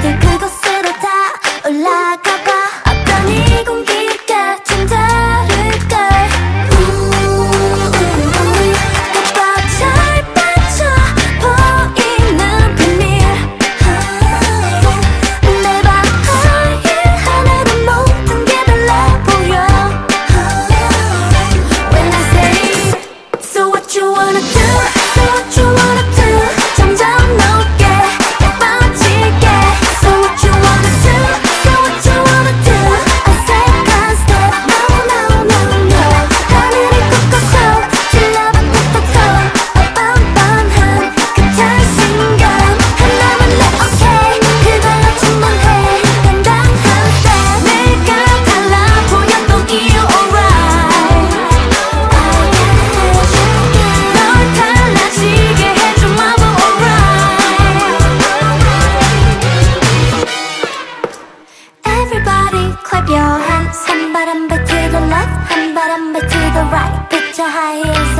모두 그곳으로 다 올라가봐. 어떤 이 공기가 좀 다를걸. 오빠 잘 빠져 보이는 비밀. 내 바하일 하늘은 모든 게 달라 보여. When I say so what you wanna do, so what you wanna do. 점점 높게 빠지게. So what you wanna do, so what you wanna do. A second step, no no no no. 하늘을 꺾어서 질러봐 톡톡톡. 뻔뻔한 그 자신감 하나만 내 okay. 그걸로 충분해. 당당한 step. 내가 달라 보여도 you alright. 널 달라지게 해줘 마법 alright. Everybody clap your hands. 한 발 한 발 to the left, 한 발 한 발 to the right. Put your high heels